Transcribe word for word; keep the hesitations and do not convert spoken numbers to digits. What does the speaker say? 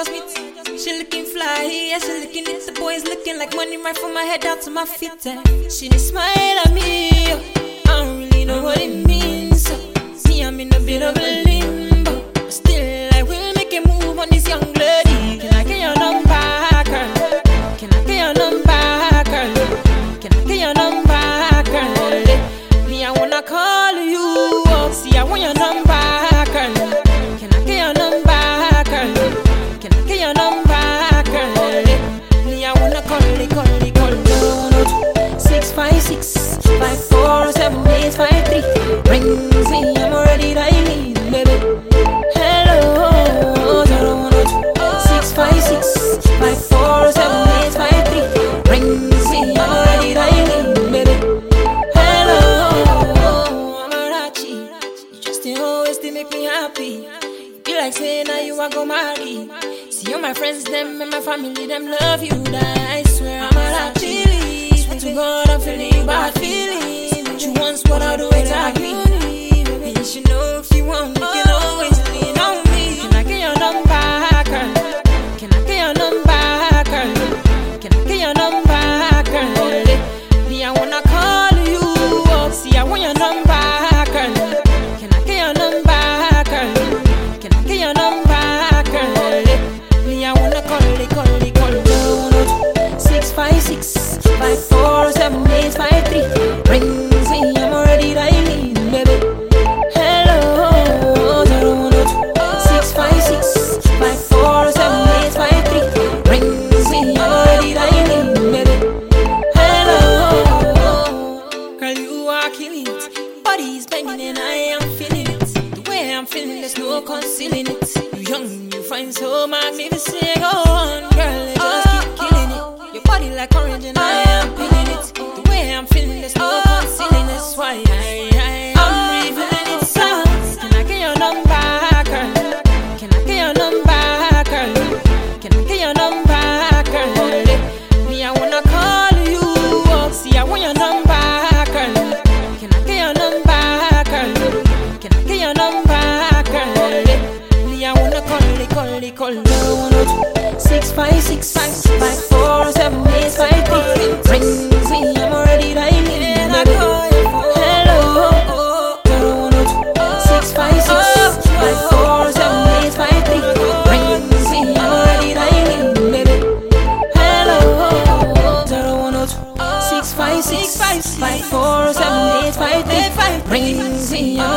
just meet. She looking fly, yeah, she looking it. The boys looking like money right from my head down to my feet. Eh. She did smile at me, I don't really know what it means. So, see, I'm in a bit of a limbo. Still, I will make a move on this young lady. Can I get your number, girl? Can I get your number, girl? Can I get your number, girl? Me, I wanna call you up. See, I want your number, girl. Can I get your number, girl? Can I get your number, girl? Me, I wanna call it, call it, call it. Six five six five four seven eight five three rings me. I'm already dialing, baby. Hello, six five six five four seven eight five three rings me. I'm already dialing, baby. Hello, Amarachi, you just the always to make me happy. You like saying now you are go marry. See all my friends, them and my family, them love you. That I swear I'm a chilly. Swear to God I'm feeling bad feelings. What you want, what I do exactly. And you should know if you want, you can always lean on me. Can I get your number, girl? Can I get your number, girl? Can I get your number, girl? Me, I wanna call you up. See, I want your number, girl. Can I get your number, girl? Can I get your number, girl? Me, I wanna call it, call it, call it. Six five six five four seven eight five three rings me. I'm already dialing, baby. Hello, six five six five four seven eight five three rings me. I'm already dialing, baby. Hello, girl, you are killing it. Body's banging and I am feeling it. The way I'm feeling, there's no concealing it. You young, you find so magnificent. Go on, girl, just keep killing it. Your body like orange and I am feeling it. The way I'm feeling, there's no concealing. That's why I, I, I'm revealing it. So, can I get your number, girl? Can I get your number, girl? Can I get your number, girl? Me, I wanna call you up. See, I want your number, girl. Can I get your number, girl? Can I get your number, girl? Me, I wanna call it, call it, call it. Six five six five five four seven eight five three rings me. I'm already dialing, baby. Hello, six five six five four seven eight five three rings me. I'm already dialing, baby. Hello, six five six five four seven eight five three rings me. I'm